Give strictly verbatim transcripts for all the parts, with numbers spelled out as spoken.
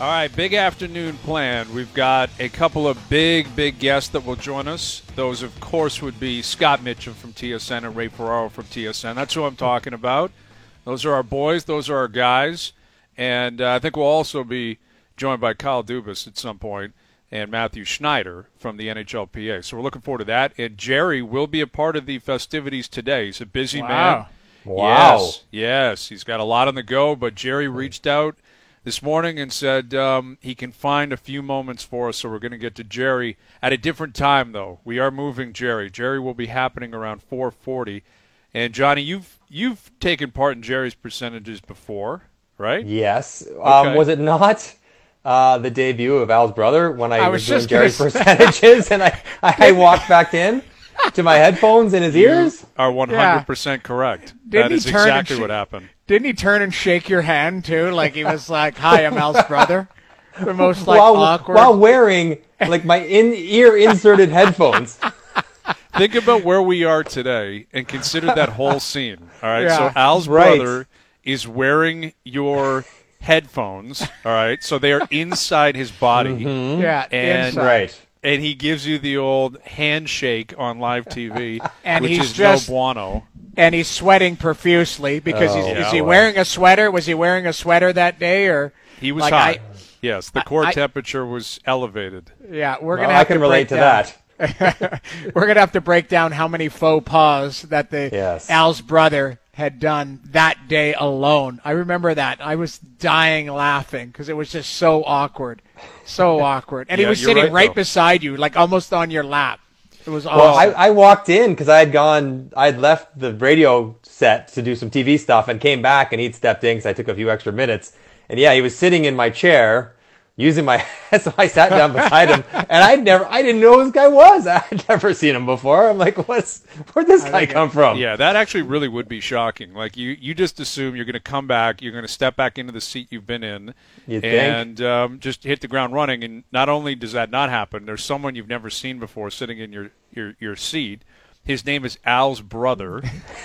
All right, big afternoon planned. We've got a couple of big, big guests that will join us. Those, of course, would be Scott Mitchum from T S N and Ray Ferraro from T S N. That's who I'm talking about. Those are our boys. Those are our guys. And uh, I think we'll also be joined by Kyle Dubas at some point and Matthew Schneider from the N H L P A. So we're looking forward to that. And Jerry will be a part of the festivities today. He's a busy wow. man. Wow. Yes, yes. He's got a lot on the go, but Jerry reached out this morning and said um, he can find a few moments for us, so we're going to get to Jerry at a different time, though. We are moving Jerry. Jerry will be happening around four forty. And, Johnny, you've you've taken part in Jerry's percentages before, right? Yes. Okay. Um, was it not uh, the debut of Al's brother when I, I was, was doing Jerry's gonna... percentages and I, I walked back in to my headphones in his ears? You are one hundred percent yeah. correct. Didn't that is exactly sh- what happened. Didn't he turn and shake your hand, too? Like he was like, hi, I'm Al's brother. The most, like, while, awkward. While wearing, like, my in-ear inserted headphones. Think about where we are today and consider that whole scene. All right, yeah. so Al's right. brother is wearing your headphones. All right, so they are inside his body. Mm-hmm. Yeah, and inside. Right. And he gives you the old handshake on live T V, and which he's is just, no bueno. And he's sweating profusely because oh, he's, yeah, is he well. wearing a sweater? Was he wearing a sweater that day, or he was like hot? I, yes, the core I, temperature was elevated. Yeah, we're well, gonna. Have I can to relate break to down. that. We're gonna have to break down how many faux pas that the yes. Al's brother had done that day alone. I remember that. I was dying laughing because it was just so awkward, so awkward. And yeah, he was you're sitting right, right though. beside you, like almost on your lap. It was awesome. Well, I, I walked in because I had gone, I had left the radio set to do some T V stuff and came back and he'd stepped in because I took a few extra minutes. And yeah, he was sitting in my chair using my, so I sat down beside him and I'd never, I didn't know who this guy was. I'd never seen him before. I'm like, what's, where'd this guy come from? Yeah, that actually really would be shocking. Like you, you just assume you're going to come back, you're going to step back into the seat you've been in, You'd and um, just hit the ground running. And not only does that not happen, there's someone you've never seen before sitting in your, your, your seat. His name is Al's brother.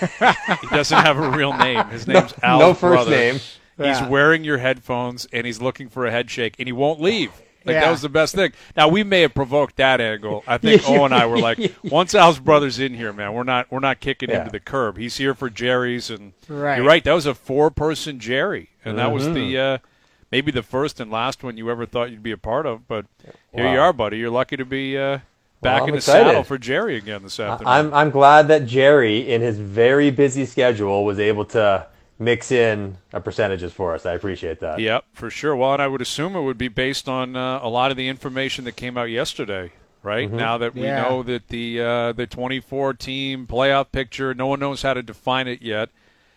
He doesn't have a real name. His name's no, Al's no first brother. name. He's Yeah. wearing your headphones, and he's looking for a head shake, and he won't leave. Like, Yeah. that was the best thing. Now, we may have provoked that angle. I think O and I were like, once Al's brother's in here, man, we're not we're not kicking Yeah. him to the curb. He's here for Jerry's, and Right. you're right. That was a four-person Jerry, and that Mm-hmm. was the uh, maybe the first and last one you ever thought you'd be a part of. But here Wow. you are, buddy. You're lucky to be uh, back Well, I'm in the excited. saddle for Jerry again this afternoon. I'm I'm glad that Jerry, in his very busy schedule, was able to mix in a percentages for us. I appreciate that. Yep, for sure. Well, and I would assume it would be based on uh, a lot of the information that came out yesterday, right? Mm-hmm. Now that we Yeah. know that the uh, the twenty-four team playoff picture, no one knows how to define it yet,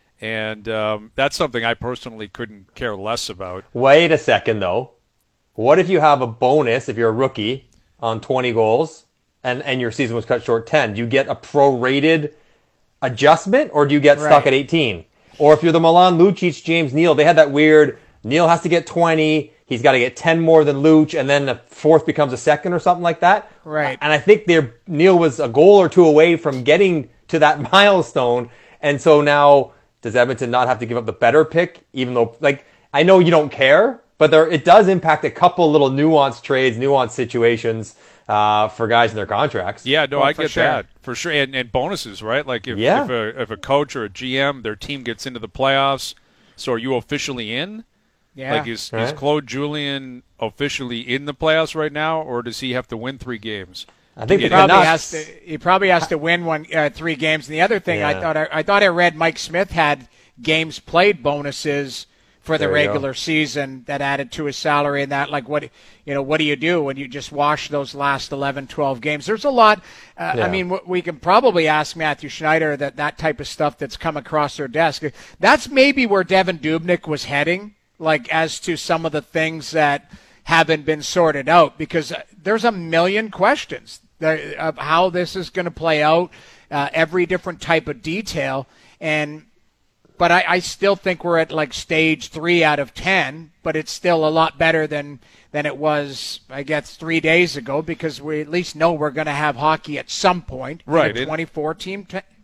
and um, that's something I personally couldn't care less about. Wait a second, though. What if you have a bonus if you're a rookie on twenty goals and, and your season was cut short ten? Do you get a prorated adjustment or do you get Right. stuck at eighteen? Or if you're the Milan Lucic, James Neal, they had that weird, Neal has to get twenty, he's got to get ten more than Luch, and then the fourth becomes a second or something like that. Right. And I think their Neal was a goal or two away from getting to that milestone. And so now, does Edmonton not have to give up the better pick? Even though, like, I know you don't care, but there it does impact a couple little nuanced trades, nuanced situations uh, for guys in their contracts. Yeah, no, Well, I for get sure. that for sure, and, and bonuses, right? Like if Yeah. if, a, if a coach or a G M, their team gets into the playoffs, so are you officially in? Yeah. Like is, is Right. Claude Julien officially in the playoffs right now, or does he have to win three games? I think He the probably Canucks- has to. He probably has to win one, uh, three games. And the other thing, I Yeah. thought, I, I thought I read Mike Smith had games played bonuses for the There you go. regular season that added to his salary. And that, like, what you know, what do you do when you just wash those last eleven, twelve games? There's a lot. Uh, Yeah. I mean, w- we can probably ask Matthew Schneider that that type of stuff that's come across their desk. That's maybe where Devin Dubnyk was heading, like as to some of the things that haven't been sorted out, because there's a million questions that- of how this is going to play out, uh, every different type of detail. And but I, I still think we're at like stage three out of ten, but it's still a lot better than than it was, I guess, three days ago, because we at least know we're going to have hockey at some point. Right. A twenty-four team t-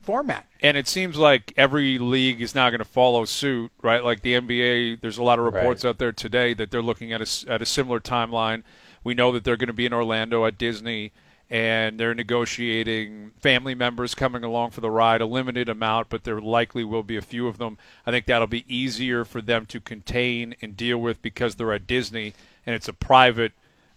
format. And it seems like every league is now going to follow suit, right? Like the N B A, there's a lot of reports Right. out there today that they're looking at a, at a similar timeline. We know that they're going to be in Orlando at Disney, and they're negotiating family members coming along for the ride, a limited amount, but there likely will be a few of them. I think that'll be easier for them to contain and deal with because they're at Disney, and it's a private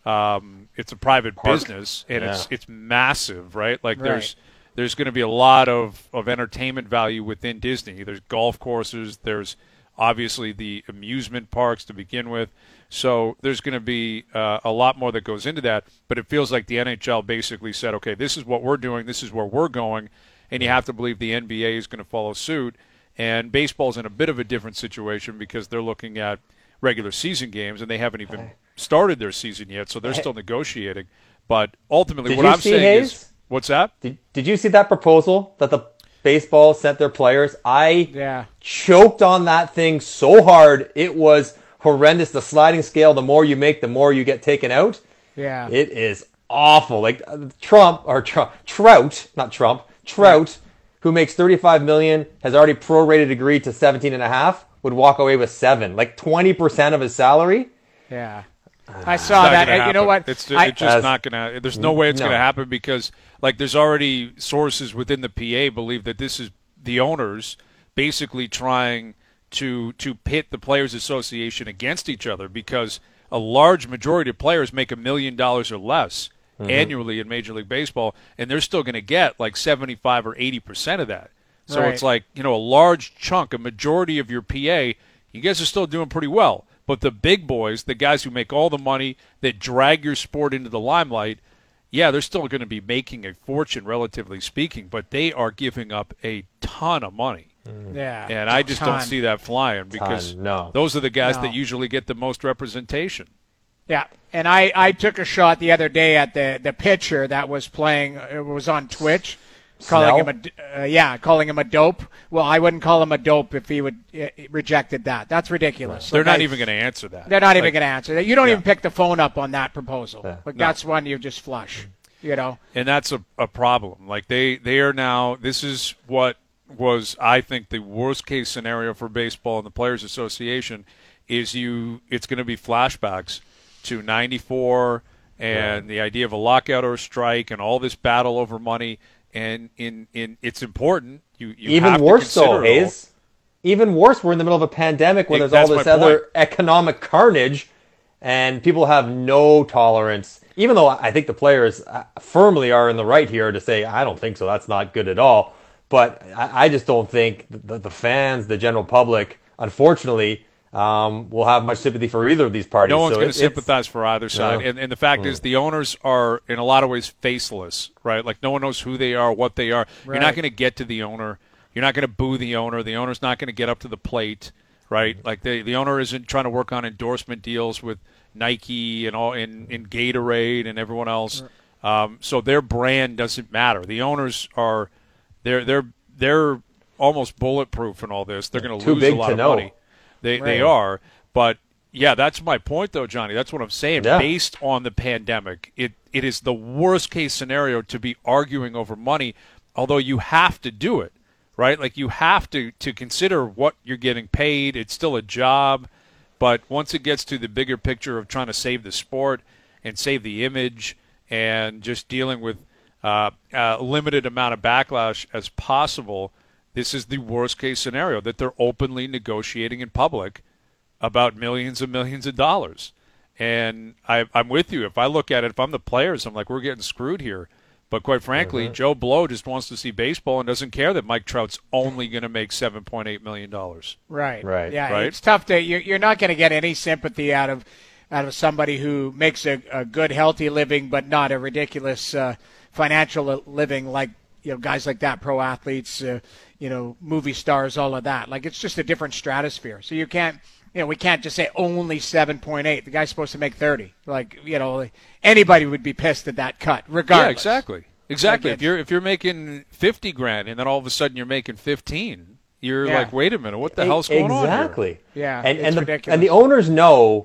um, it's a private Park. business, and Yeah. it's it's massive, right? Like Right. there's there's going to be a lot of, of entertainment value within Disney. There's golf courses. There's obviously the amusement parks to begin with. So there's going to be uh, a lot more that goes into that. But it feels like the N H L basically said, okay, this is what we're doing. This is where we're going. And you have to believe the N B A is going to follow suit. And baseball's in a bit of a different situation because they're looking at regular season games, and they haven't even started their season yet. So they're still negotiating. But ultimately, Did what you I'm see, saying Hayes? is, what's that? Did, did you see that proposal that the baseball sent their players? I Yeah. choked on that thing so hard. It was horrendous. The sliding scale, the more you make, the more you get taken out. Yeah. It is awful. Like uh, Trump or Tr- Trout, not Trump, Trout, who makes thirty-five million dollars, has already prorated agreed to seventeen and a half, would walk away with seven, like twenty percent of his salary. Yeah. I It's not saw that. gonna And you know happen. what? It's, I- it's just As- not going to. There's no way it's No. going to happen because, like, there's already sources within the P A believe that this is the owners basically trying to to pit the Players Association against each other because a large majority of players make a million dollars or less annually in Major League Baseball, and they're still going to get like seventy-five or eighty percent of that. So Right. it's like, you know, a large chunk, a majority of your P A, you guys are still doing pretty well. But the big boys, the guys who make all the money, that drag your sport into the limelight, yeah, they're still going to be making a fortune, relatively speaking, but they are giving up a ton of money. yeah. And I just Ton. don't see that flying because Ton, no. those are the guys No. that usually get the most representation. Yeah, and I, I took a shot the other day at the, the pitcher that was playing. It was on Twitch, calling Snell? him a d- uh, yeah, calling him a dope. Well, I wouldn't call him a dope if he would uh, rejected that. That's ridiculous. They're Like, not I- even going to answer that. They're not even Like, going to answer that. You don't Yeah. even pick the phone up on that proposal. Yeah. Like No. that's one you just flush. You know. And that's a, a problem. Like they, they are now, this is what was, I think, the worst case scenario for baseball and the Players Association is you, it's going to be flashbacks to ninety-four and the idea of a lockout or a strike and all this battle over money. And in, in it's important. You, you Even have to worse, though, consider it all. Hayes. Even worse, we're in the middle of a pandemic where Yeah, there's all that's this my other point. economic carnage, and people have no tolerance. Even though I think the players uh, firmly are in the right here to say, I don't think so, that's not good at all. But I, I just don't think the, the fans, the general public, unfortunately, um, will have much sympathy for either of these parties. No one's So going it- to it's- sympathize for either side. No. And, and the fact is, the owners are, in a lot of ways, faceless, right? Like, no one knows who they are, what they are. You're not Right. going to get to the owner. You're not going to boo the owner. The owner's not going to get up to the plate, right? Like, the, the owner isn't trying to work on endorsement deals with Nike and all in, in Gatorade and everyone else. Um, so their brand doesn't matter. The owners are they're they're they're almost bulletproof in all this. They're going to Too lose big a lot to of know. money. They they Right. are, but yeah, that's my point though, Johnny. That's what I'm saying. Yeah. Based on the pandemic, it it is the worst case scenario to be arguing over money, although you have to do it, right? Like you have to to consider what you're getting paid. It's still a job, but once it gets to the bigger picture of trying to save the sport and save the image and just dealing with uh, a limited amount of backlash as possible, this is the worst case scenario, that they're openly negotiating in public about millions and millions of dollars. And I, I'm with you. If I look at it, if I'm the players, I'm like, we're getting screwed here. But quite frankly, Joe Blow just wants to see baseball and doesn't care that Mike Trout's only going to make seven point eight million dollars. Right. Right. Yeah. Right. It's tough to. You're, you're not going to get any sympathy out of out of somebody who makes a, a good, healthy living, but not a ridiculous uh, financial living like you know guys like that, pro athletes, uh, you know, movie stars, all of that. Like it's just a different stratosphere. So you can't. You know, we can't just say only seven point eight. The guy's supposed to make thirty. Like, you know, anybody would be pissed at that cut, regardless. Yeah, exactly. Exactly. Like If you're if you're making fifty grand and then all of a sudden you're making fifteen, you're Yeah. like, wait a minute, what the hell's going on here? Exactly. Yeah, and it's and the ridiculous. and the owners know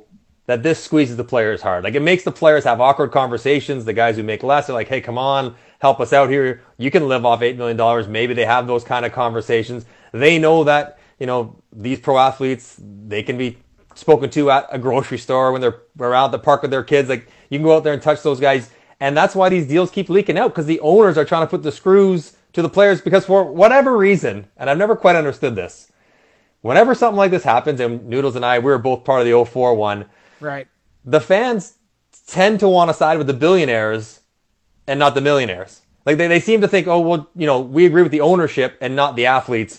that this squeezes the players hard. Like, it makes the players have awkward conversations. The guys who make less are like, hey, come on, help us out here. You can live off eight million dollars. Maybe they have those kind of conversations. They know that, you know, these pro athletes, they can be spoken to at a grocery store when they're around the park with their kids. Like, you can go out there and touch those guys. And that's why these deals keep leaking out, because the owners are trying to put the screws to the players, because for whatever reason, and I've never quite understood this, whenever something like this happens, and Noodles and I, we were both part of the oh four one, right, the fans tend to want to side with the billionaires and not the millionaires. Like, they, they seem to think, oh, well, you know, we agree with the ownership and not the athletes.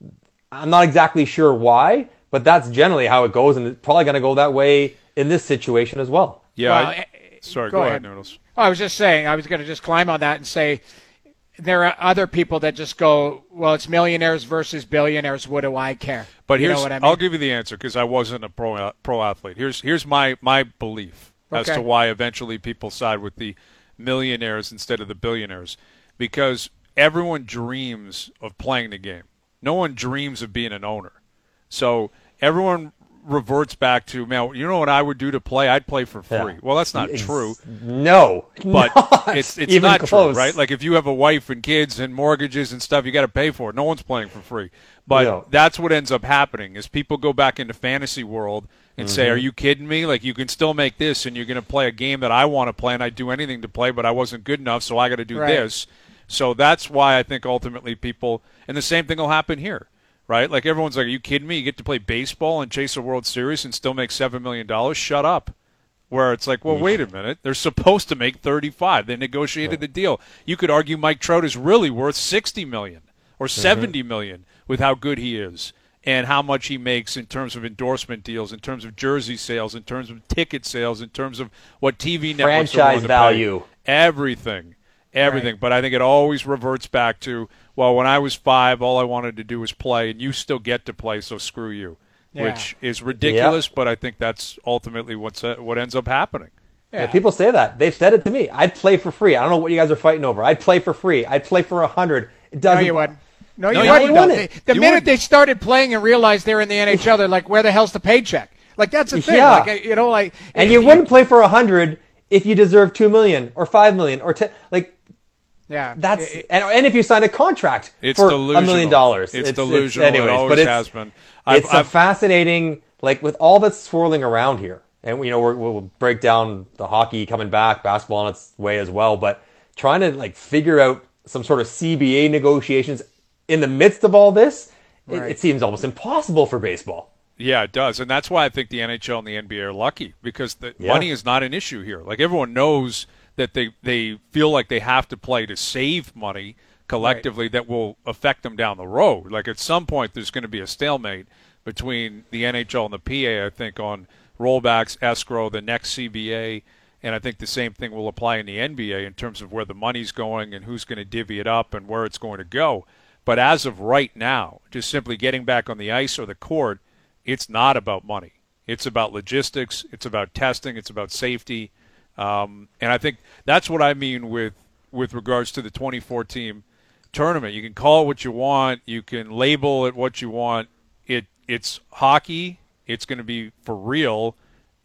I'm not exactly sure why, but that's generally how it goes, and it's probably going to go that way in this situation as well. Yeah. Well, I, sorry, go go, ahead. ahead, Noodles. Oh, I was just saying, I was going to just climb on that and say, there are other people that just go, well, it's millionaires versus billionaires. What do I care? But you here's, know what I mean? I'll give you the answer, because I wasn't a pro pro athlete. Here's here's my my belief as Okay. to why eventually people side with the millionaires instead of the billionaires, because everyone dreams of playing the game. No one dreams of being an owner. So everyone reverts back to, man, you know what I would do to play? I'd play for free. Yeah. Well, that's not It's- true. No, But not it's it's even not close. true, right? Like, if you have a wife and kids and mortgages and stuff, you got to pay for it. No one's playing for free. But No. that's what ends up happening is people go back into fantasy world and say, "Are you kidding me? Like, you can still make this, and you're going to play a game that I want to play, and I'd do anything to play, but I wasn't good enough, so I got to do Right. this." So that's why I think ultimately people, and the same thing will happen here. Right? Like, everyone's like, are you kidding me? You get to play baseball and chase a World Series and still make seven million dollars? Shut up. Where it's like, well, wait a minute. They're supposed to make thirty-five. They negotiated the deal. You could argue Mike Trout is really worth sixty million dollars or seventy million dollars with how good he is and how much he makes in terms of endorsement deals, in terms of jersey sales, in terms of ticket sales, in terms of what T V networks are willing Franchise to value. pay. Everything. Everything. Right. But I think it always reverts back to, well, when I was five, all I wanted to do was play, and you still get to play, so screw you, Yeah. which is ridiculous, but I think that's ultimately what's uh, what ends up happening. Yeah, people say that. They've said it to me. I'd play for free. I don't know what you guys are fighting over. I'd play for free. I'd play for a hundred. It No, doesn't. you wouldn't. No, you No, you wouldn't. wouldn't. though. They- The You minute wouldn't. they started playing and realized they're in the N H L, they're like, where the hell's the paycheck? Like, that's the thing. Yeah. Like, you know, like, And if you wouldn't play for a hundred if you deserve two million or five million or ten. Like, Yeah. that's It- and, and if you sign a contract It's for a delusional. million dollars, It's delusional. It anyways, always but it's, has been. I've- It's a I've- fascinating, like, with all that's swirling around here, and you know we're, we'll break down the hockey coming back, basketball on its way as well, but trying to like figure out some sort of C B A negotiations in the midst of all this, it, Right. it seems almost impossible for baseball. Yeah, it does. And that's why I think the N H L and the N B A are lucky, because the Yeah. money is not an issue here. Like, everyone knows that they, they feel like they have to play to save money collectively that will affect them down the road. Like, at some point, there's going to be a stalemate between the N H L and the P A, I think, on rollbacks, escrow, the next C B A. And I think the same thing will apply in the N B A in terms of where the money's going and who's going to divvy it up and where it's going to go. But as of right now, just simply getting back on the ice or the court, it's not about money. It's about logistics. It's about testing. It's about safety. Um, and I think that's what I mean with with regards to the twenty-four team tournament. You can call it what you want. You can label it what you want. It It's hockey. It's going to be for real.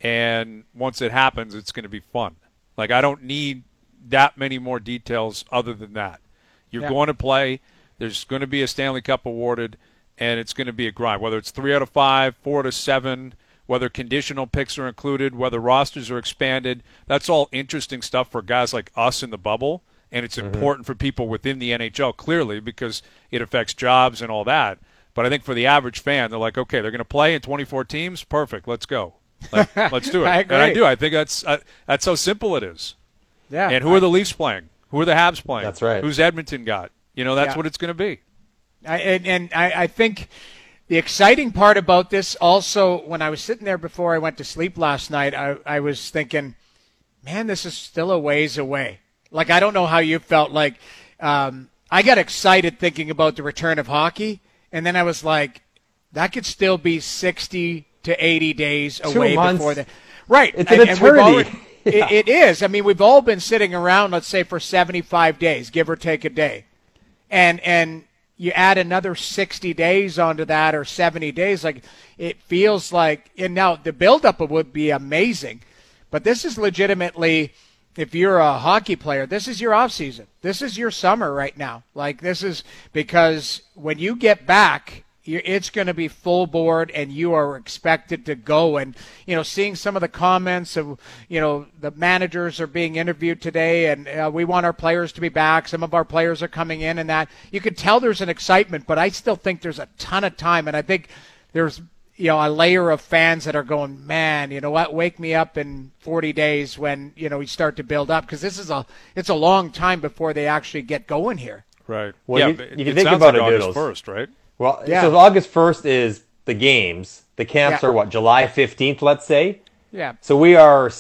And once it happens, it's going to be fun. Like, I don't need that many more details other than that. You're Yeah. going to play. There's going to be a Stanley Cup awarded, and it's going to be a grind. Whether it's three out of five, four out of seven, whether conditional picks are included, whether rosters are expanded, that's all interesting stuff for guys like us in the bubble, and it's important for people within the N H L, clearly, because it affects jobs and all that. But I think for the average fan, they're like, okay, they're going to play in twenty-four teams? Perfect, let's go. Like, let's do it. I agree. And I do. I think that's uh, that's how simple it is. Yeah. And who are the Leafs playing? Who are the Habs playing? That's right. Who's Edmonton got? You know, that's Yeah. what it's going to be. I, and and I, I think the exciting part about this also, when I was sitting there before I went to sleep last night, I, I was thinking, man, this is still a ways away. Like, I don't know how you felt. Like, um, I got excited thinking about the return of hockey, and then I was like, that could still be sixty to eighty days Two away months. before the right. It's an And- and we've eternity. already- it, it is. I mean, we've all been sitting around, let's say, for seventy-five days, give or take a day. And and you add another sixty days onto that or seventy days, like it feels like, and now the buildup would be amazing, but this is legitimately, if you're a hockey player, this is your off season. This is your summer right now. Like this is because when you get back, it's going to be full board and you are expected to go. And, you know, seeing some of the comments of, you know, the managers are being interviewed today and uh, we want our players to be back. Some of our players are coming in and that. You can tell there's an excitement, but I still think there's a ton of time. And I think there's, you know, a layer of fans that are going, man, you know what, wake me up in forty days when, you know, we start to build up. Because this is a, it's a long time before they actually get going here. Right. Well, yeah, you, you can it think sounds about like it, August Noodles. first, right? Well, Yeah. so August first is the games. The camps Yeah. are what, July fifteenth, let's say? Yeah. So we are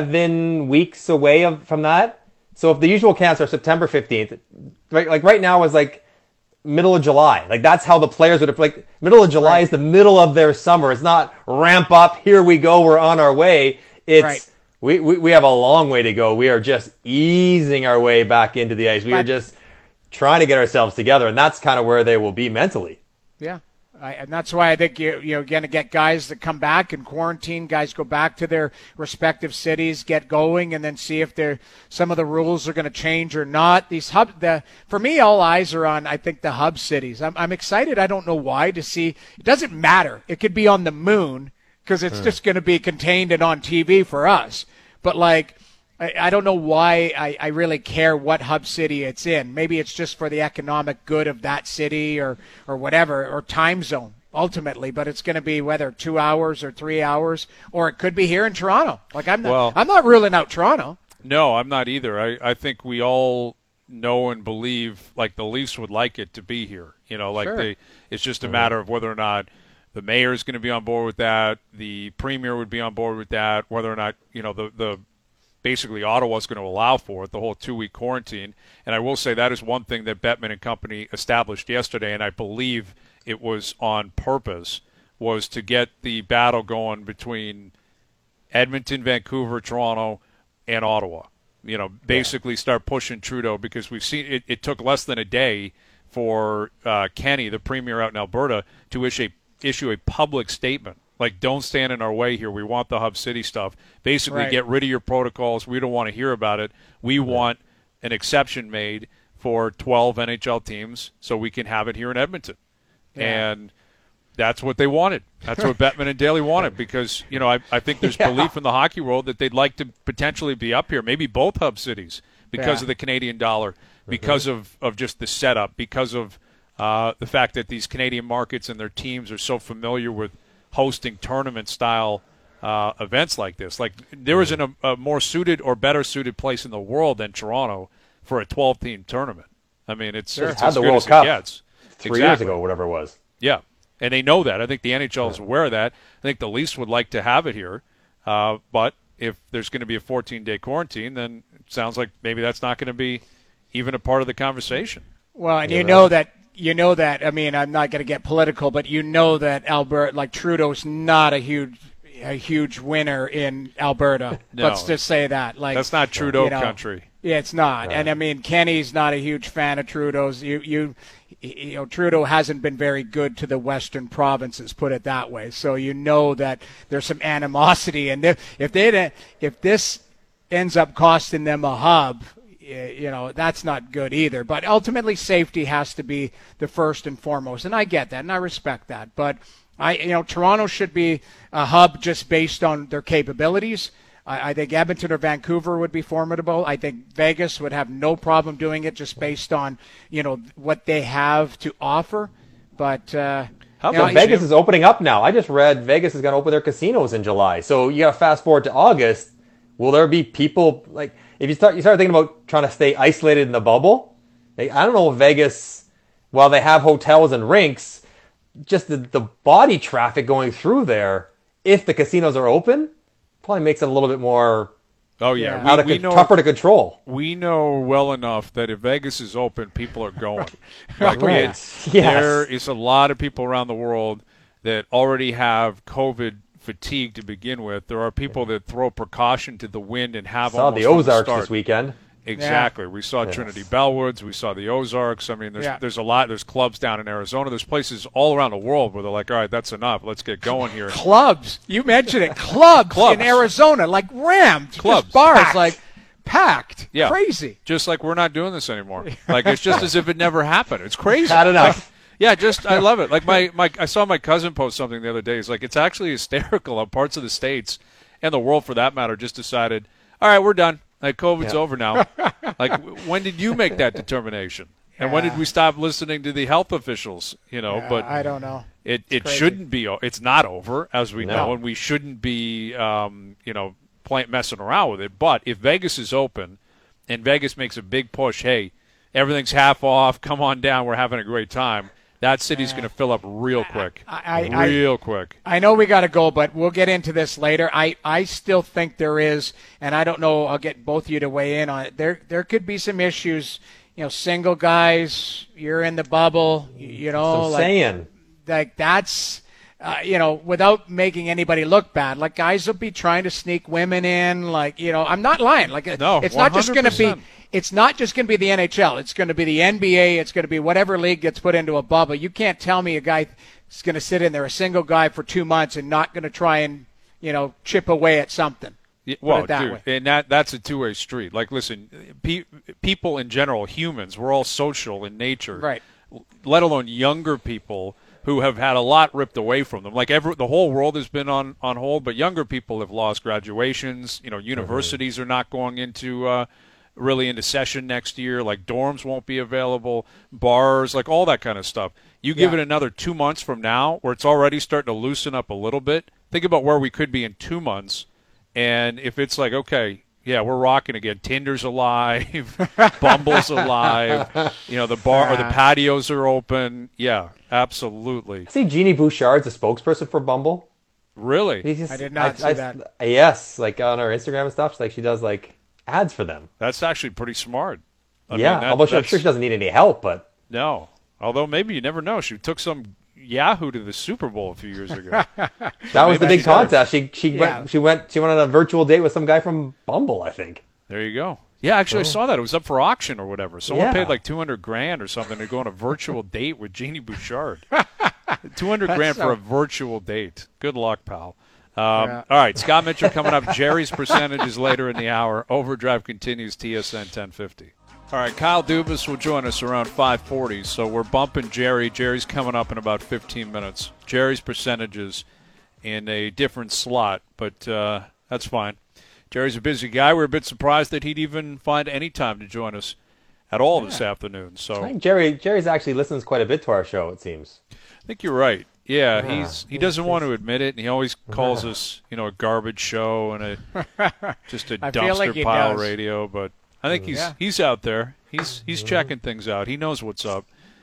seven weeks away of, from that. So if the usual camps are September fifteenth, right, like right now is like middle of July. Like that's how the players would have, like middle of July Right. is the middle of their summer. It's not ramp up, here we go, we're on our way. It's, Right. we, we, we have a long way to go. We are just easing our way back into the ice. We are But- just trying to get ourselves together, and that's kind of where they will be mentally. Yeah. I, and that's why I think you, you're going to get guys that come back and quarantine. Guys go back to their respective cities, get going, and then see if they're, some of the rules are going to change or not. These hub, the for me, all eyes are on, I think, the hub cities. I'm, I'm excited. I don't know why to see. It doesn't matter. It could be on the moon because it's just going to be contained and on T V for us. But like, I, I don't know why I, I really care what hub city it's in. Maybe it's just for the economic good of that city or, or whatever, or time zone ultimately. But it's going to be whether two hours or three hours, or it could be here in Toronto. Like I'm not, Well- I'm not ruling out Toronto. No, I'm not either. I, I think we all know and believe like the Leafs would like it to be here. You know, like Sure. they, it's just a matter of whether or not the mayor is going to be on board with that, the premier would be on board with that, whether or not, you know, the, the basically Ottawa's going to allow for it, the whole two-week quarantine. And I will say that is one thing that Bettman and company established yesterday, and I believe it was on purpose, was to get the battle going between Edmonton, Vancouver, Toronto, and Ottawa. You know, basically start pushing Trudeau, because we've seen it, it took less than a day for uh, Kenny, the premier out in Alberta, to issue a, issue a public statement. Like, don't stand in our way here. We want the hub city stuff. Basically, Right. get rid of your protocols. We don't want to hear about it. We want an exception made for twelve N H L teams so we can have it here in Edmonton. Yeah. And that's what they wanted. That's what Bettman and Daly wanted, because, you know, I, I think there's Yeah. belief in the hockey world that they'd like to potentially be up here, maybe both hub cities, because Yeah. of the Canadian dollar, because of, of just the setup, because of uh, the fact that these Canadian markets and their teams are so familiar with hosting tournament-style uh, events like this. Like, there isn't a, a more suited or better suited place in the world than Toronto for a twelve-team tournament. I mean, it's, Sure. it's Had as the good World as Cup it gets. Three years Exactly. ago, whatever it was. Yeah, and they know that. I think the N H L is aware of that. I think the Leafs would like to have it here, uh, but if there's going to be a fourteen-day quarantine, then it sounds like maybe that's not going to be even a part of the conversation. Well, and Yeah, you right. know that you know that. I mean, I'm not going to get political, but you know that Alberta, like Trudeau's, not a huge, a huge winner in Alberta. No. Let's just say that. Like That's not Trudeau you know, country. Yeah, it's not. Right. And I mean, Kenny's not a huge fan of Trudeau's. You, you, you know, Trudeau hasn't been very good to the Western provinces, put it that way. So you know that there's some animosity, and if if they if this ends up costing them a hub, you know, that's not good either. But ultimately, safety has to be the first and foremost, and I get that, and I respect that. But I, you know, Toronto should be a hub just based on their capabilities. I, I think Edmonton or Vancouver would be formidable. I think Vegas would have no problem doing it just based on, you know, what they have to offer. But uh, How you know, But about Vegas is opening up now. I just read Vegas is going to open their casinos in July. So you got to fast forward to August. Will there be people, like, if you start you start thinking about trying to stay isolated in the bubble? Like, I don't know if Vegas, while they have hotels and rinks, just the, the body traffic going through there, if the casinos are open, probably makes it a little bit more Oh, yeah. Yeah. We, out of we con- know, tougher to control. we know well enough that if Vegas is open, people are going. Like, Right. it- Yes. There is a lot of people around the world that already have COVID fatigue to begin with. There are people that throw precaution to the wind and have Saw almost the from Ozarks start. this weekend. Exactly. We saw Yes. Trinity Bellwoods. We saw the Ozarks. I mean, there's Yeah. there's a lot. There's clubs down in Arizona. There's places all around the world where they're like, all right, that's enough. Let's get going here. Clubs. You mentioned it. Clubs, Clubs. in Arizona, like rammed. Clubs. Just bars, Packed. like packed. Yeah. Crazy. Just like we're not doing this anymore. Like it's just as if it never happened. It's crazy. Had enough. Yeah, just I love it. Like my, my I saw my cousin post something the other day. It's like it's actually hysterical how parts of the states and the world for that matter just decided, all right, we're done. Like COVID's Yeah. over now. Like w- when did you make that determination? And when Yeah. did we stop listening to the health officials? You know, Yeah, but I don't know. It it crazy. shouldn't be. o- It's not over, as we No. know, and we shouldn't be, um, you know, playing messing around with it. But if Vegas is open, and Vegas makes a big push, hey, everything's half off. Come on down. We're having a great time. That city's going to fill up real quick, I- I- real quick. I know we got to go, but we'll get into this later. I, I still think there is, and I don't know. I'll get both of you to weigh in on it. There there could be some issues. You know, single guys, you're in the bubble. You, you know, So I'm like, saying. like that's uh, you know, without making anybody look bad. Like guys will be trying to sneak women in. Like you know, I'm not lying. Like No, it's not just going to be. one hundred percent. It's not just going to be the N H L. It's going to be the N B A. It's going to be whatever league gets put into a bubble. You can't tell me a guy is going to sit in there, a single guy for two months, and not going to try and you know chip away at something. Yeah, Put well, it that dude, way. and that that's a two-way street. Like, listen, pe- people in general, humans, we're all social in nature, Right. Let alone younger people who have had a lot ripped away from them. Like, every, the whole world has been on, on hold, but younger people have lost graduations. You know, universities mm-hmm. are not going into uh, really into session next year. Like, dorms won't be available, bars, like all that kind of stuff. You give Yeah. it another two months from now, where it's already starting to loosen up a little bit. Think about where we could be in two months. And if it's like, okay, yeah, we're rocking again. Tinder's alive, Bumble's alive. You know, the bar or the patios are open. Yeah, absolutely. See, Jeannie Bouchard's a spokesperson for Bumble. Really? He's just- I did not see that. Yes, like on her Instagram and stuff. Like she does like ads for them. That's actually pretty smart. I yeah, mean, that- although she- I'm that's- sure she doesn't need any help, but No. Although maybe you never know. She took some Yahoo to the Super Bowl a few years ago. that was the Maybe big she does. contest. She she Yeah. went she went she went on a virtual date with some guy from Bumble, I think. There you go. Yeah, actually, I saw that. It was up for auction or whatever. Someone Yeah. paid like two hundred grand or something to go on a virtual date with Jeannie Bouchard. two hundred grand That's for a so- virtual date. Good luck, pal. Um, Yeah. All right, Scott Mitchell coming up. Jerry's percentages later in the hour. Overdrive continues, T S N ten fifty. All right, Kyle Dubas will join us around five forty, so we're bumping Jerry. Jerry's coming up in about fifteen minutes. Jerry's percentages in a different slot, but uh, that's fine. Jerry's a busy guy. We're a bit surprised that he'd even find any time to join us at all this afternoon. So I think Jerry Jerry's actually listens quite a bit to our show, it seems. I think you're right. Yeah, Yeah. he's he doesn't want to admit it, and he always calls us, you know, a garbage show and a just a I feel dumpster like he pile does. radio. But I think he's Yeah. he's out there. He's he's checking things out. He knows what's up.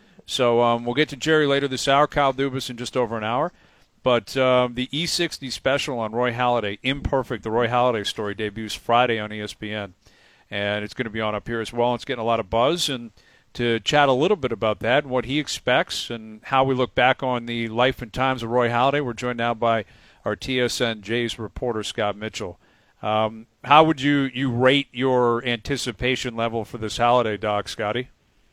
So um, we'll get to Jerry later this hour. Kyle Dubas in just over an hour. But um, the E sixty special on Roy Halladay, Imperfect, the Roy Halladay story, debuts Friday on E S P N. And it's going to be on up here as well. It's getting a lot of buzz. And to chat a little bit about that and what he expects and how we look back on the life and times of Roy Halladay, we're joined now by our T S N Jays reporter, Scott Mitchell. Um, how would you, you rate your anticipation level for this Halladay, Doc, Scotty?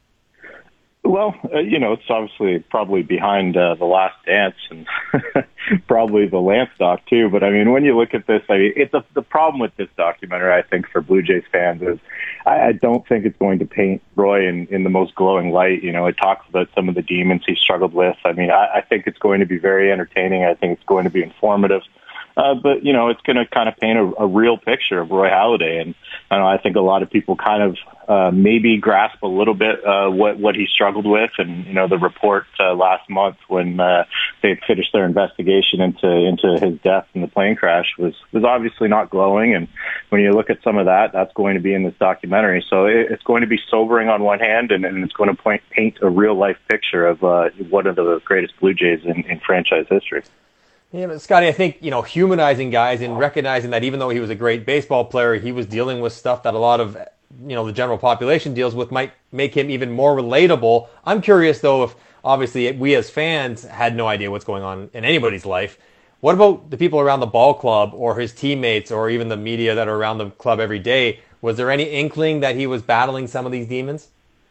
Well, uh, you know, it's obviously probably behind uh, The Last Dance and probably the Lance doc too. But I mean, when you look at this, I mean, it's a, the problem with this documentary, I think, for Blue Jays fans is I, I don't think it's going to paint Roy in, in the most glowing light. You know, it talks about some of the demons he struggled with. I mean, I, I think it's going to be very entertaining. I think it's going to be informative. Uh, but, you know, it's going to kind of paint a, a real picture of Roy Halladay. And I don't know, I think a lot of people kind of uh, maybe grasp a little bit uh, what, what he struggled with. And, you know, the report uh, last month when uh, they had finished their investigation into into his death in the plane crash was, was obviously not glowing. And when you look at some of that, that's going to be in this documentary. So it, it's going to be sobering on one hand, and, and it's going to point, paint a real-life picture of uh, one of the greatest Blue Jays in, in franchise history. Yeah, but Scotty, I think, you know, humanizing guys and recognizing that even though he was a great baseball player, he was dealing with stuff that a lot of, you know, the general population deals with might make him even more relatable. I'm curious, though, if obviously we as fans had no idea what's going on in anybody's life. What about the people around the ball club or his teammates or even the media that are around the club every day? Was there any inkling that he was battling some of these demons?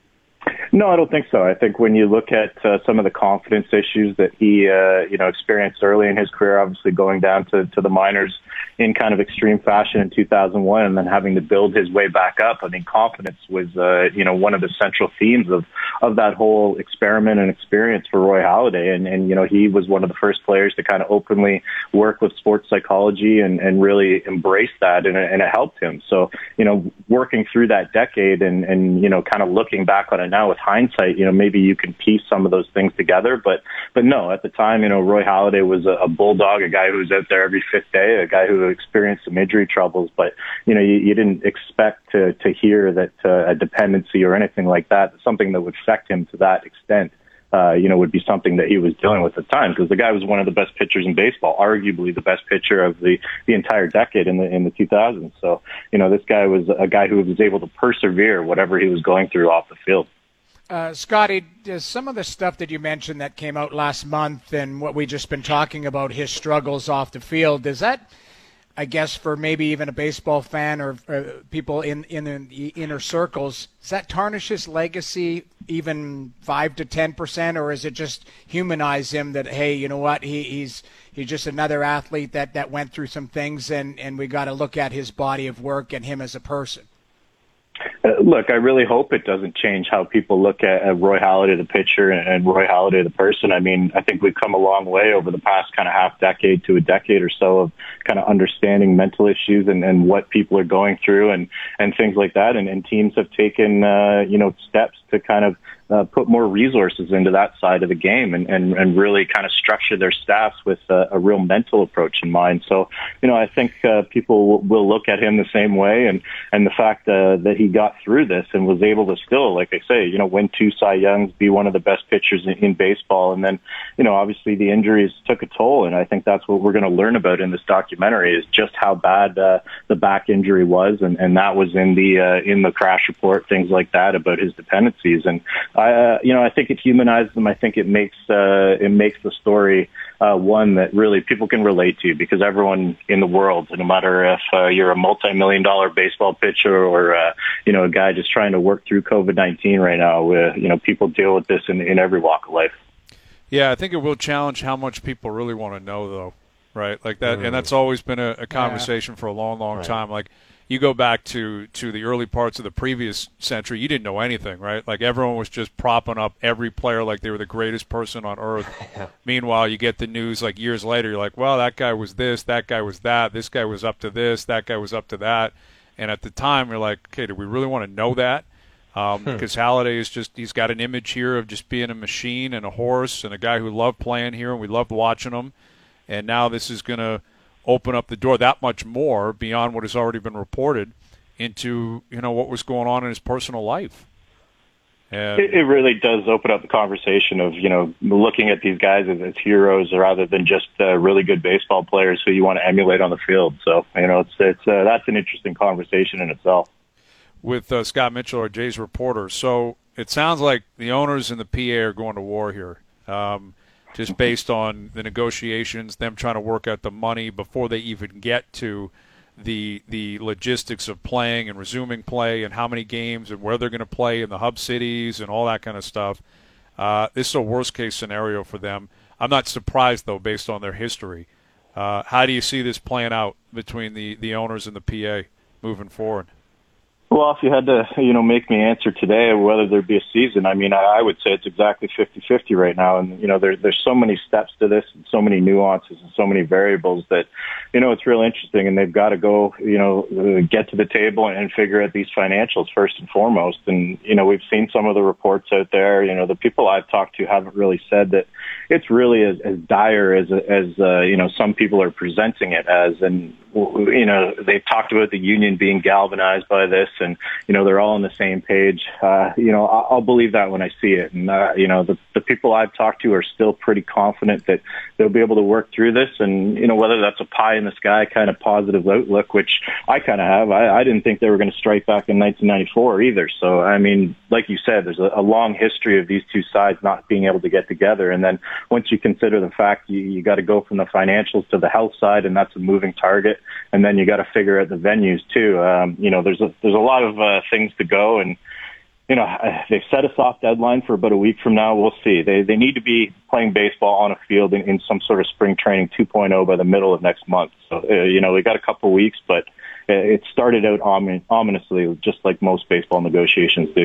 No, I don't think so. I think when you look at uh, some of the confidence issues that he, uh, you know, experienced early in his career, obviously going down to, to the minors in kind of extreme fashion in two thousand one and then having to build his way back up. I mean, confidence was, uh, you know, one of the central themes of, of that whole experiment and experience for Roy Halladay. And, and, you know, he was one of the first players to kind of openly work with sports psychology and, and really embrace that, and, and it helped him. So, you know, working through that decade and, and, you know, kind of looking back on it now with hindsight, you know, maybe you can piece some of those things together. But, but no, at the time, you know, Roy Halladay was a, a bulldog, a guy who was out there every fifth day, a guy who experienced some injury troubles. But, you know, you, you didn't expect to, to hear that uh, a dependency or anything like that, something that would affect him to that extent, uh, you know, would be something that he was dealing with at the time, because the guy was one of the best pitchers in baseball, arguably the best pitcher of the, the entire decade in the, in the two thousands. So, you know, this guy was a guy who was able to persevere whatever he was going through off the field. Uh, Scotty, does some of the stuff that you mentioned that came out last month and what we just been talking about, his struggles off the field, does that, I guess, for maybe even a baseball fan or uh, people in, in the inner circles, does that tarnish his legacy even five to ten percent, or is it just humanize him that, hey, you know what, he, he's he's just another athlete that, that went through some things, and, and we got to look at his body of work and him as a person? Uh, look, I really hope it doesn't change how people look at, at Roy Halladay, the pitcher, and, and Roy Halladay, the person. I mean, I think we've come a long way over the past kind of half decade to a decade or so of kind of understanding mental issues and, and what people are going through and, and things like that. And, and teams have taken, uh, you know, steps to kind of Uh, put more resources into that side of the game and, and, and really kind of structure their staffs with a, a real mental approach in mind. So, you know, I think uh, people will, will look at him the same way, and, and the fact uh, that he got through this and was able to still, like I say, you know, win two Cy Youngs, be one of the best pitchers in, in baseball. And then, you know, obviously the injuries took a toll, and I think that's what we're going to learn about in this documentary is just how bad uh, the back injury was, and, and that was in the uh, in the crash report, things like that about his dependencies. And I, uh, you know, I think it humanizes them. I think it makes uh, it makes the story uh, one that really people can relate to, because everyone in the world, no matter if uh, you're a multi-million dollar baseball pitcher or uh, you know, a guy just trying to work through COVID nineteen right now, uh, you know, people deal with this in, in every walk of life. Yeah, I think it will challenge how much people really want to know, though, right? Like that, mm. and that's always been a, a conversation yeah. for a long, long right. time. Like, you go back to, to the early parts of the previous century, you didn't know anything, right? Like, everyone was just propping up every player like they were the greatest person on earth. yeah. Meanwhile, you get the news like years later, you're like, well, that guy was this, that guy was that, this guy was up to this, that guy was up to that. And at the time, you're like, okay, do we really want to know that? Um, hmm. Because Halladay is just, he's got an image here of just being a machine and a horse and a guy who loved playing here, and we loved watching him. And now this is going to open up the door that much more beyond what has already been reported into, you know, what was going on in his personal life. And it, it really does open up the conversation of, you know, looking at these guys as, as heroes rather than just uh, really good baseball players who you want to emulate on the field. So, you know, it's it's uh, that's an interesting conversation in itself. With uh, Scott Mitchell, our Jays reporter. So it sounds like the owners and the P A are going to war here. Um, just based on the negotiations, them trying to work out the money before they even get to the the logistics of playing and resuming play and how many games and where they're going to play in the hub cities and all that kind of stuff. Uh, this is a worst-case scenario for them. I'm not surprised, though, based on their history. Uh, how do you see this playing out between the, the owners and the P A moving forward? Well, if you had to, you know, make me answer today whether there'd be a season, I mean, I would say it's exactly fifty-fifty right now. And, you know, there, there's so many steps to this and so many nuances and so many variables that, you know, it's real interesting. And they've got to go, you know, get to the table and figure out these financials first and foremost. And, you know, we've seen some of the reports out there. You know, the people I've talked to haven't really said that it's really as, as dire as, as uh, you know, some people are presenting it as. And, you know, they've talked about the union being galvanized by this, and, you know, they're all on the same page. Uh, you know, I'll, I'll believe that when I see it. And, uh, you know, the, the people I've talked to are still pretty confident that they'll be able to work through this. And, you know, whether that's a pie in the sky kind of positive outlook, which I kind of have, I, I didn't think they were going to strike back in nineteen ninety-four either. So, I mean, like you said, there's a, a long history of these two sides not being able to get together. And then once you consider the fact you, you got to go from the financials to the health side, and that's a moving target, and then you got to figure out the venues too. Um, you know, there's a, there's a lot of uh, things to go, and you know, they've set a soft deadline for about a week from now. We'll see. They they need to be playing baseball on a field in, in some sort of spring training two point oh by the middle of next month. So, uh, you know, we got a couple of weeks, but it started out omin- ominously, just like most baseball negotiations do.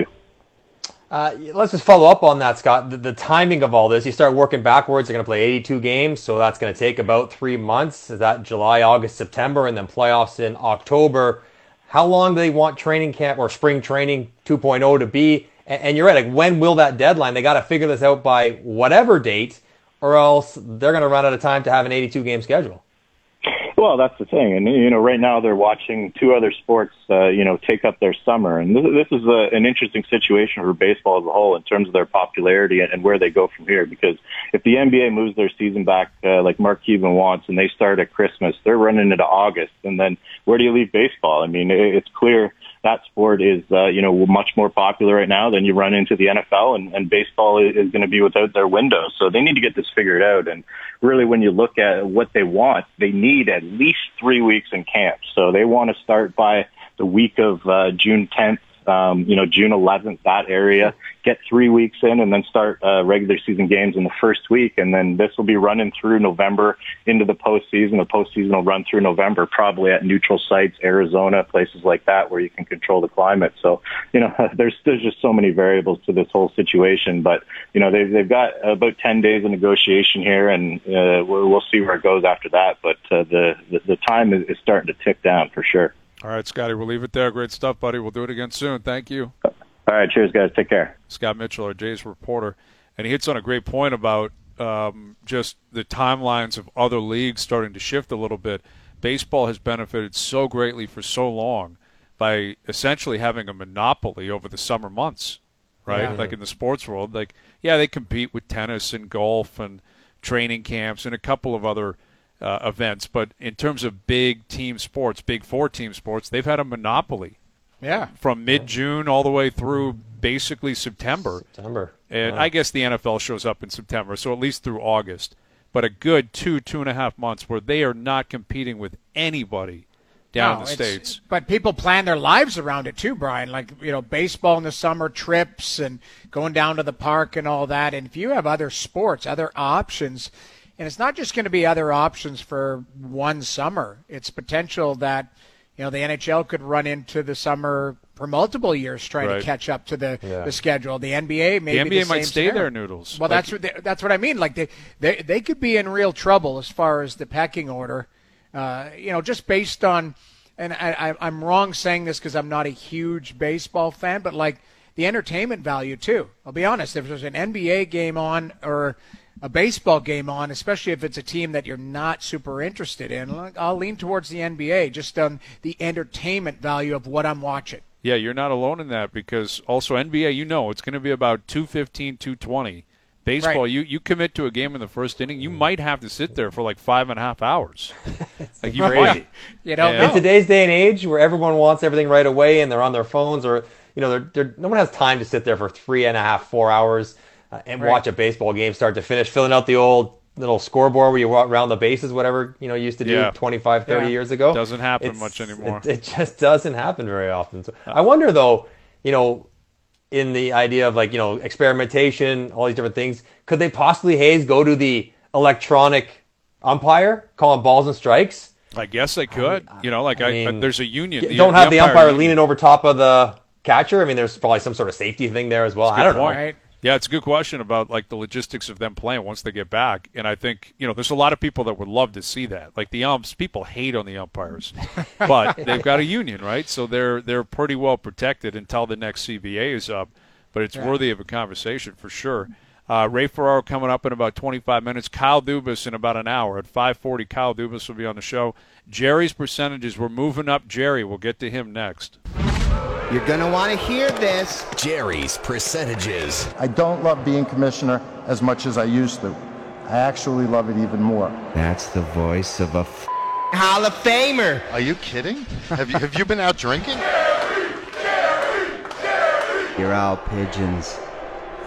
Uh, let's just follow up on that, Scott. The, the timing of all this, you start working backwards. They're going to play eighty-two games, so that's going to take about three months. Is that July, August, September, and then playoffs in October? How long do they want training camp or spring training two point oh to be? And, and you're right, like when will that deadline? They got to figure this out by whatever date, or else they're going to run out of time to have an eighty-two game schedule. Well, that's the thing. And, you know, right now they're watching two other sports, uh, you know, take up their summer. And this, this is a, an interesting situation for baseball as a whole in terms of their popularity and, and where they go from here. Because if the N B A moves their season back uh, like Mark Cuban wants and they start at Christmas, they're running into August. And then where do you leave baseball? I mean, it, it's clear that sport is, uh, you know, much more popular right now than you run into the N F L, and, and baseball is, is going to be without their window. So they need to get this figured out. And really, when you look at what they want, they need at least three weeks in camp. So they want to start by the week of uh, June tenth, um, you know, June eleventh, that area, get three weeks in, and then start uh, regular season games in the first week. And then this will be running through November into the postseason. The postseason will run through November, probably at neutral sites, Arizona, places like that, where you can control the climate. So, you know, there's there's just so many variables to this whole situation. But, you know, they've, they've got about ten days of negotiation here, and uh, we'll, we'll see where it goes after that. But uh, the, the, the time is, is starting to tick down for sure. All right, Scotty, we'll leave it there. Great stuff, buddy. We'll do it again soon. Thank you. All right, cheers, guys. Take care. Scott Mitchell, our Jays reporter, and he hits on a great point about um, just the timelines of other leagues starting to shift a little bit. Baseball has benefited so greatly for so long by essentially having a monopoly over the summer months, right? Yeah. Like in the sports world, like, yeah, they compete with tennis and golf and training camps and a couple of other uh, events, but in terms of big team sports, big four team sports, they've had a monopoly. Yeah. From mid-June all the way through basically September. September. And Wow. I guess the N F L shows up in September, so at least through August. But a good two, two and a half months where they are not competing with anybody down No, in the it's- States. But people plan their lives around it too, Brian. Like, you know, baseball in the summer, trips and going down to the park and all that. And if you have other sports, other options, and it's not just going to be other options for one summer. It's potential that, you know, the N H L could run into the summer for multiple years trying Right. to catch up to the, Yeah. the schedule. The N B A maybe The N B A the might same stay scenario. there, Noodles. Well, Like- that's what they, that's what I mean. Like they, they they could be in real trouble as far as the pecking order. Uh, you know, just based on, and I, I, I'm wrong saying this because I'm not a huge baseball fan, but like the entertainment value too. I'll be honest. If there's an N B A game on or a baseball game on, especially if it's a team that you're not super interested in, like, I'll lean towards the N B A just on the entertainment value of what I'm watching. Yeah, you're not alone in that because also N B A, you know, it's going to be about two fifteen, two twenty. Baseball, Right. you, you commit to a game in the first inning, you might have to sit there for like five and a half hours. Like you crazy. might. You don't Yeah. know. In today's day and age, where everyone wants everything right away and they're on their phones, or you know, they're, they're, no one has time to sit there for three and a half, four hours uh, and Right. watch a baseball game start to finish, filling out the old little scoreboard where you walk around the bases, whatever you know you used to do Yeah. twenty-five, thirty Yeah. years ago. Doesn't happen It's- much anymore. It, it just doesn't happen very often. So I wonder, though, you know, in the idea of like you know experimentation, all these different things, could they possibly, Hayes, go to the electronic umpire, calling balls and strikes? I guess they could. you know, like I I, mean, there's a union. You don't have the umpire union. leaning over top of the catcher. I mean, there's probably some sort of safety thing there as well. I don't know. point. Right. Yeah, it's a good question about like the logistics of them playing once they get back. And I think, you know, there's a lot of people that would love to see that. Like the umps, people hate on the umpires. But they've got a union, right? So they're they're pretty well protected until the next C B A is up. But it's Yeah. worthy of a conversation for sure. Uh, Ray Ferraro coming up in about twenty-five minutes. Kyle Dubas in about an hour. At five forty, Kyle Dubas will be on the show. Jerry's percentages, we're moving up Jerry. We'll get to him next. You're going to want to hear this. Jerry's percentages. I don't love being commissioner as much as I used to. I actually love it even more. That's the voice of a f- Hall of Famer. Are you kidding? Have you have you been out drinking? You're all pigeons.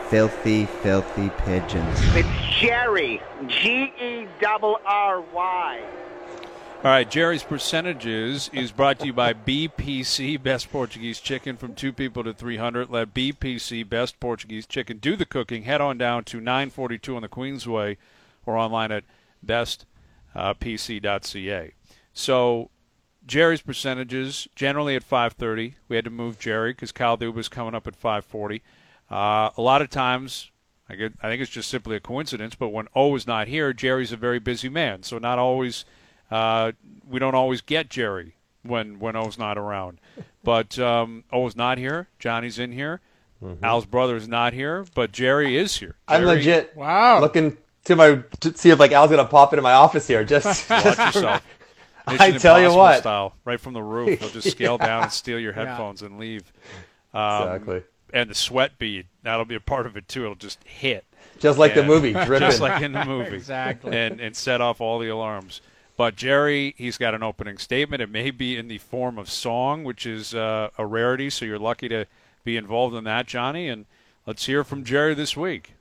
filthy, filthy pigeons. It's Jerry. G E R R Y. All right, Jerry's Percentages is brought to you by B P C, Best Portuguese Chicken, from two people to three hundred. Let B P C, Best Portuguese Chicken, do the cooking. Head on down to nine forty-two on the Queensway or online at best p c dot c a. So Jerry's Percentages, generally at five thirty. We had to move Jerry because Kyle Dube was coming up at five forty. Uh, a lot of times, I, get, I think it's just simply a coincidence, but when O is not here, Jerry's a very busy man, so not always – Uh, we don't always get Jerry when, when O's not around. But um, O's not here. Johnny's in here. Mm-hmm. Al's brother is not here, but Jerry is here. Jerry, I'm legit wow. looking to my to see if like Al's gonna pop into my office here. Just watch yourself. Mission I tell you what, style, right from the roof. They'll just scale yeah. down and steal your headphones yeah. and leave. Um, exactly. And the sweat bead, that'll be a part of it too. It'll just hit. Just like and, the movie, dripping. Just like in the movie. Exactly. And, and set off all the alarms. But Jerry, he's got an opening statement. It may be in the form of song, which is uh, a rarity, so you're lucky to be involved in that, Johnny. And let's hear from Jerry this week.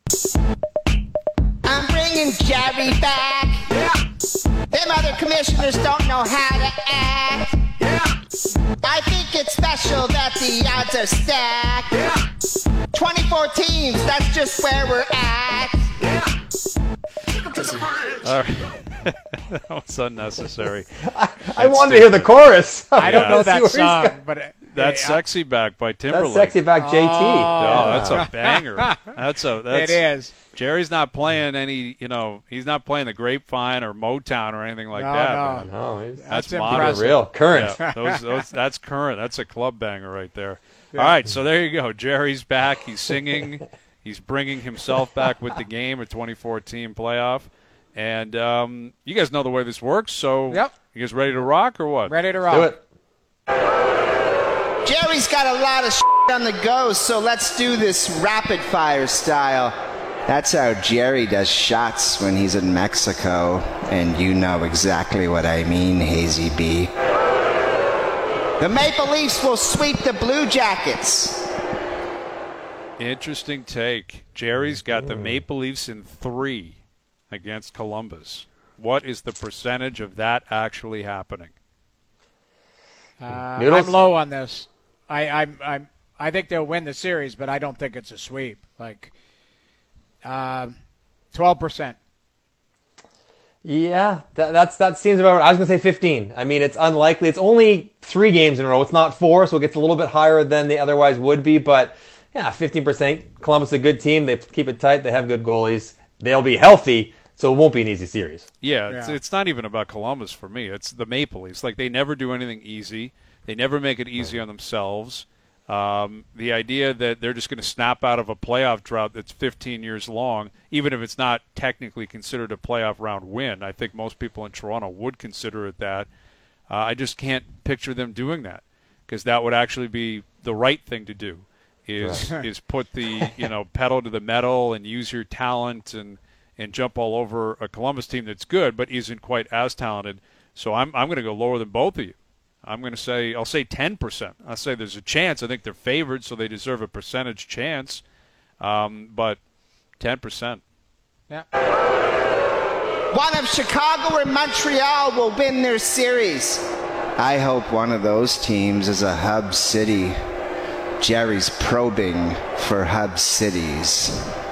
I'm bringing Jerry back. Yeah. Them other commissioners don't know how to act. Yeah. I think it's special that the odds are stacked. Yeah. twenty-four teams, that's just where we're at. Yeah. All right. That was unnecessary. I, I wanted to hear the chorus. I don't yeah. know that song, but it, that's it, "Sexy Back" by Timberlake. That's "Sexy Back" J T. Oh, oh that's a banger. That's a. That's, it is. Jerry's not playing any. You know, he's not playing the Grapevine or Motown or anything like no, that. No, no, he's, that's, that's modern. real current. Yeah, those, those, that's current. That's a club banger right there. Yeah. All right, so there you go. Jerry's back. He's singing. He's bringing himself back with the game, a twenty-four team playoff. And um, you guys know the way this works, so yep. you guys ready to rock or what? Ready to rock. Do it. Jerry's got a lot of shit on the go, so let's do this rapid fire style. That's how Jerry does shots when he's in Mexico, and you know exactly what I mean, Hazy B. The Maple Leafs will sweep the Blue Jackets. Interesting take. Jerry's got the Maple Leafs in three against Columbus. What is the percentage of that actually happening? Uh, I'm low on this. I I'm, I'm I think they'll win the series, but I don't think it's a sweep. Like uh, twelve percent. Yeah, that, that's that seems about right. I was gonna say fifteen. I mean, it's unlikely. It's only three games in a row. It's not four, so it gets a little bit higher than they otherwise would be. But yeah, fifteen percent. Columbus is a good team. They keep it tight. They have good goalies. They'll be healthy. So it won't be an easy series. Yeah, yeah. It's, it's not even about Columbus for me. It's the Maple Leafs. Like, they never do anything easy. They never make it easy on themselves. Um, the idea that they're just going to snap out of a playoff drought that's fifteen years long, even if it's not technically considered a playoff round win, I think most people in Toronto would consider it that. Uh, I just can't picture them doing that, because that would actually be the right thing to do, is right. is put the you know pedal to the metal and use your talent and – and jump all over a Columbus team that's good but isn't quite as talented. So I'm I'm going to go lower than both of you. I'm going to say, I'll say ten percent. I'll say there's a chance. I think they're favored, so they deserve a percentage chance. Um, but ten percent. Yeah. One of Chicago or Montreal will win their series. I hope one of those teams is a hub city. Jerry's probing for hub cities.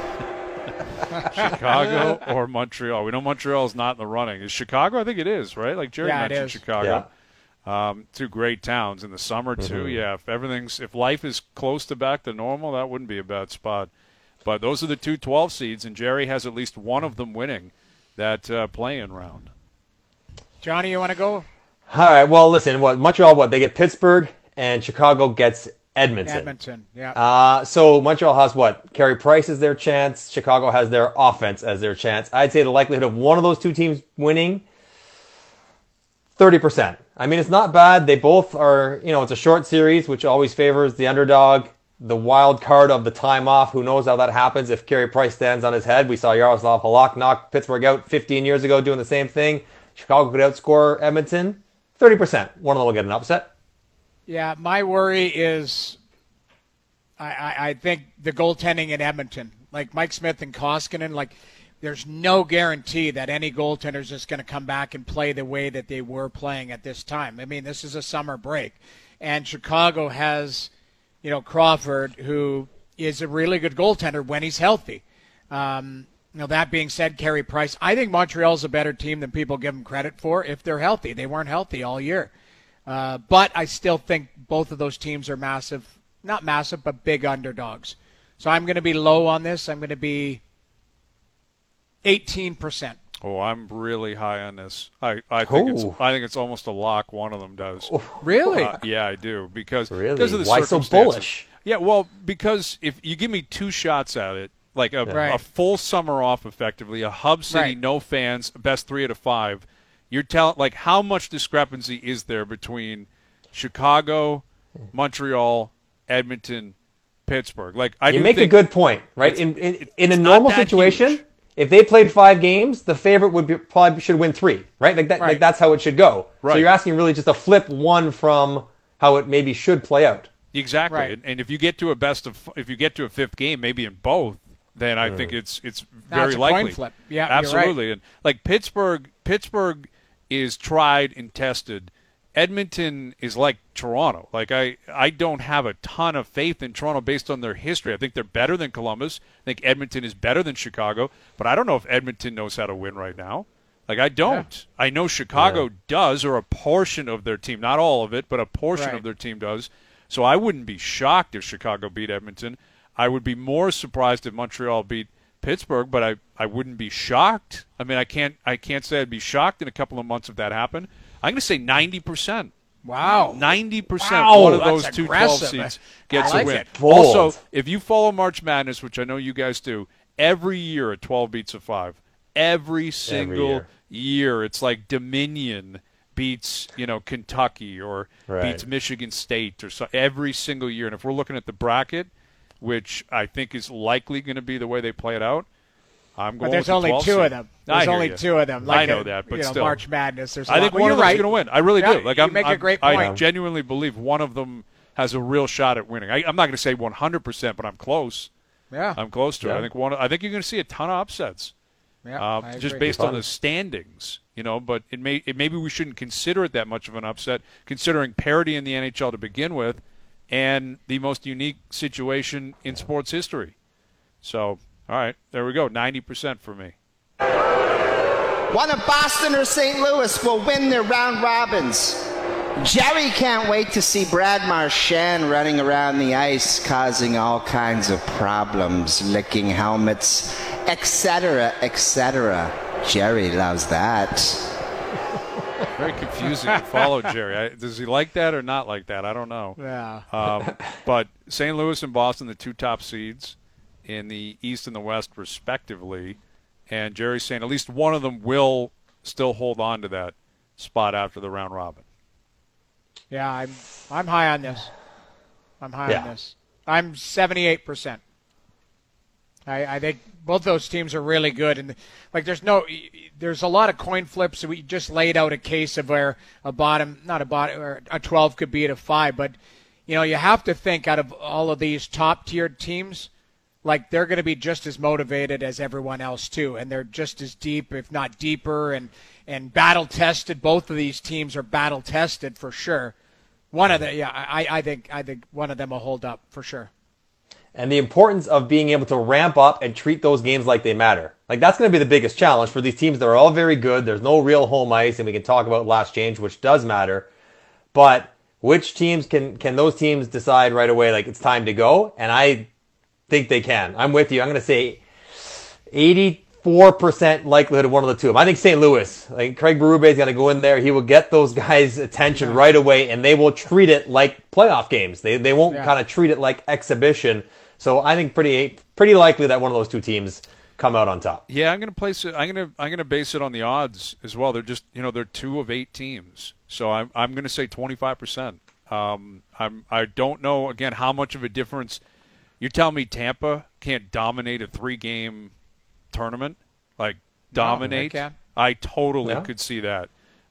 Chicago or Montreal. We know Montreal is not in the running. Is Chicago? I think it is, right? Like Jerry yeah, mentioned Chicago. Yeah. Um, two great towns in the summer too. Mm-hmm. Yeah, if everything's if life is close to back to normal, that wouldn't be a bad spot. But those are the two twelve seeds, and Jerry has at least one of them winning that uh, play-in round. Johnny, you want to go? All right. Well, listen. What Montreal? What they get Pittsburgh, and Chicago gets Edmonton. Edmonton, yeah. Uh, so Montreal has what? Carey Price is their chance. Chicago has their offense as their chance. I'd say the likelihood of one of those two teams winning, thirty percent. I mean, it's not bad. They both are, you know, it's a short series, which always favors the underdog. The wild card of the time off, who knows how that happens if Carey Price stands on his head. We saw Yaroslav Halak knock Pittsburgh out fifteen years ago doing the same thing. Chicago could outscore Edmonton. thirty percent. One of them will get an upset. Yeah, my worry is I, I, I think the goaltending in Edmonton, like Mike Smith and Koskinen, like there's no guarantee that any goaltender is just going to come back and play the way that they were playing at this time. I mean, this is a summer break. And Chicago has, you know, Crawford, who is a really good goaltender when he's healthy. Um, you know, that being said, Carey Price, I think Montreal's a better team than people give them credit for if they're healthy. They weren't healthy all year. Uh, but I still think both of those teams are massive, not massive, but big underdogs. So I'm going to be low on this. I'm going to be eighteen percent. Oh, I'm really high on this. I, I think it's Oh. I think it's almost a lock. One of them does. Really? Uh, yeah, I do because Really? because of the Why so circumstances. bullish? Yeah, well, because if you give me two shots at it, like a, Right. a full summer off, effectively, a hub city, Right. no fans, best three out of five. You're telling like how much discrepancy is there between Chicago, Montreal, Edmonton, Pittsburgh? Like I You do make a think good point, right? it's- In in, it- in a it's not normal that situation, huge. if they played five games, the favorite would be, probably should win three, right? Like that, Right. like that's how it should go. Right. So you're asking really just to flip one from how it maybe should play out. Exactly, Right. and, and if you get to a best of, if you get to a fifth game, maybe in both, then I think it's it's very That's a likely. coin flip. Yeah, you're right. absolutely. And like Pittsburgh, Pittsburgh is tried and tested. Edmonton is like Toronto. Like I, I don't have a ton of faith in Toronto based on their history. I think they're better than Columbus. I think Edmonton is better than Chicago, but I don't know if Edmonton knows how to win right now. Like I don't. I know Chicago Yeah. does, or a portion of their team, not all of it, but a portion Right. of their team does. So I wouldn't be shocked if Chicago beat Edmonton. I would be more surprised if Montreal beat Pittsburgh, but I, I wouldn't be shocked. I mean, I can't I can't say I'd be shocked in a couple of months if that happened. I'm going to say ninety percent. Wow. ninety percent Wow, one of that's those two twelve aggressive. seeds gets I like a win. it. Bold. Also, if you follow March Madness, which I know you guys do, every year a twelve beats a five. Every single year. year. It's like Dominion beats, you know, Kentucky or Right. beats Michigan State or so every single year. And if we're looking at the bracket, which I think is likely going to be the way they play it out, I'm going But there's with the only twelve two seed. of them. I There's hear only you. two of them. I Like know a, that, but you know, still. March Madness. There's a I lot. think Well, one you're of them's right. going to win. I really Yeah, do. Like you I'm, make a I'm- great I point. genuinely believe one of them has a real shot at winning. I, I'm not going to say one hundred percent, but I'm close. Yeah. I'm close to it. Yeah. I think one. I think you're going to see a ton of upsets, Yeah, uh, I just agree. based on Fun. the standings. You know, but it may it, maybe we shouldn't consider it that much of an upset, considering parity in the N H L to begin with, and the most unique situation in sports history. So, all right, there we go. ninety percent for me. One of Boston or Saint Louis will win their round robins. Jerry can't wait to see Brad Marchand running around the ice, causing all kinds of problems, licking helmets, et cetera, et cetera. Jerry loves that. Very confusing to follow, Jerry. I, does he like that or not like that? I don't know. Yeah. Um, but Saint Louis and Boston, the two top seeds in the East and the West, respectively. And Jerry's saying at least one of them will still hold on to that spot after the round robin. Yeah, I'm I'm high on this. I'm high Yeah. on this. I'm seventy-eight percent. I, I think both those teams are really good, and like there's no, there's a lot of coin flips. We just laid out a case of where a bottom, not a bottom, or a twelve could be at a five, but you know you have to think out of all of these top tiered teams, like they're going to be just as motivated as everyone else too, and they're just as deep, if not deeper, and and battle tested. Both of these teams are battle tested for sure. One of the, yeah, I, I think I think one of them will hold up for sure. And the importance of being able to ramp up and treat those games like they matter. Like that's going to be the biggest challenge for these teams that are all very good. There's no real home ice, and we can talk about last change, which does matter. But which teams can can those teams decide right away, like it's time to go? And I think they can. I'm with you. I'm going to say eighty-four percent likelihood of one of the two of them. I think Saint Louis. Like Craig Berube is going to go in there. He will get those guys' attention right away, and they will treat it like playoff games. They they won't Yeah. kind of treat it like exhibition. So I think pretty pretty likely that one of those two teams come out on top. Yeah, I'm going to place it. I'm going to I'm going to base it on the odds as well. They're just you know they're two of eight teams, so I'm I'm going to say twenty-five percent. Um, I'm I don't know again how much of a difference. You're telling me Tampa can't dominate a three game tournament, like dominate? they can. I totally Yeah. could see that.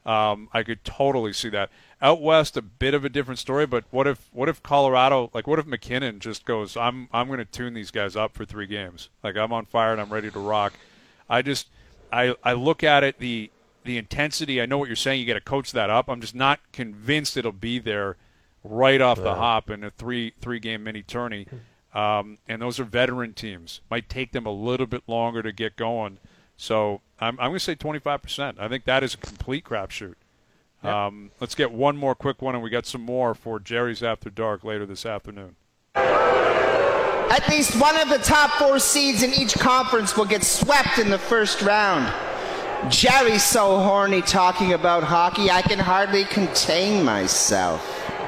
Um, I could totally see that. Out west, a bit of a different story. But what if what if Colorado, like what if McKinnon just goes, I'm I'm going to tune these guys up for three games. Like I'm on fire and I'm ready to rock. I just I I look at it the the intensity. I know what you're saying. You got to coach that up. I'm just not convinced it'll be there right off the hop in a three three game mini tourney. Um, and those are veteran teams. Might take them a little bit longer to get going. So I'm, I'm going to say twenty-five percent. I think that is a complete crapshoot. Yep. Um, let's get one more quick one, and we got some more for Jerry's After Dark later this afternoon. At least one of the top four seeds in each conference will get swept in the first round. Jerry's so horny talking about hockey, I can hardly contain myself.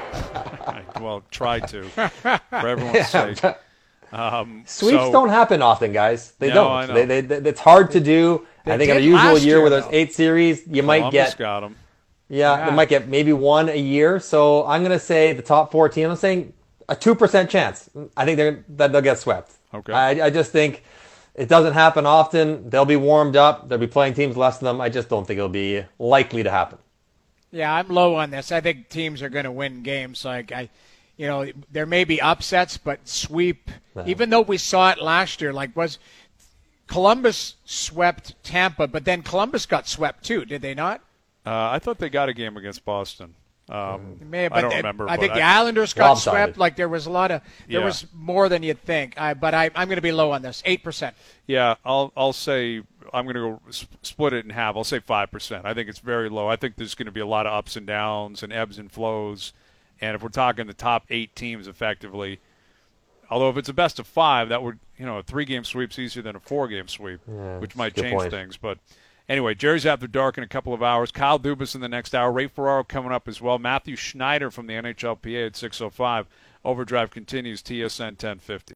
Well, try to, for everyone's Yeah. sake. Um, Sweeps so, don't happen often, guys. They No, don't. I know. They, they, they, it's hard to do. They I think in a did usual last year year, where there's though. eight series, you might Columbus get got 'em. yeah, Yeah. they might get maybe one a year. So I'm going to say the top four teams. I'm saying a two percent chance. I think they're that they'll get swept. Okay. I, I just think it doesn't happen often. They'll be warmed up. They'll be playing teams less than them. I just don't think it'll be likely to happen. Yeah, I'm low on this. I think teams are going to win games. Like I, you know, there may be upsets, but sweep. No. Even though we saw it last year, like was Columbus swept Tampa, but then Columbus got swept too, did they not? Uh, I thought they got a game against Boston. Um, May have, I don't they- remember. I but think the Islanders got Lopsided. swept. Like there was a lot of, there Yeah. was more than you'd think. I, but I, I'm going to be low on this, eight percent. Yeah, I'll I'll say I'm going to go s- split it in half. I'll say five percent. I think it's very low. I think there's going to be a lot of ups and downs and ebbs and flows. And if we're talking the top eight teams, effectively, although if it's a best of five, that would you know a three-game sweep's easier than a four-game sweep, Yeah, which that's might a good change point. things. But anyway, Jerry's After Dark in a couple of hours. Kyle Dubas in the next hour. Ray Ferraro coming up as well. Matthew Schneider from the N H L P A at six oh five. Overdrive continues. T S N ten fifty.